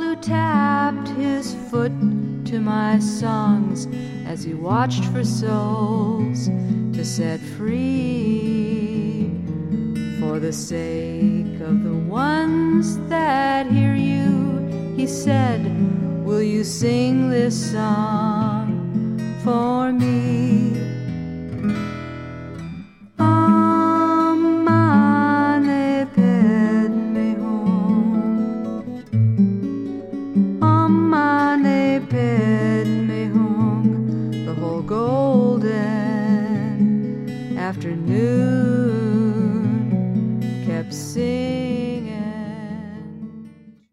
who tapped his foot to my songs as he watched for souls to set free. For the sake of the ones that hear you, he said, will you sing this song for me?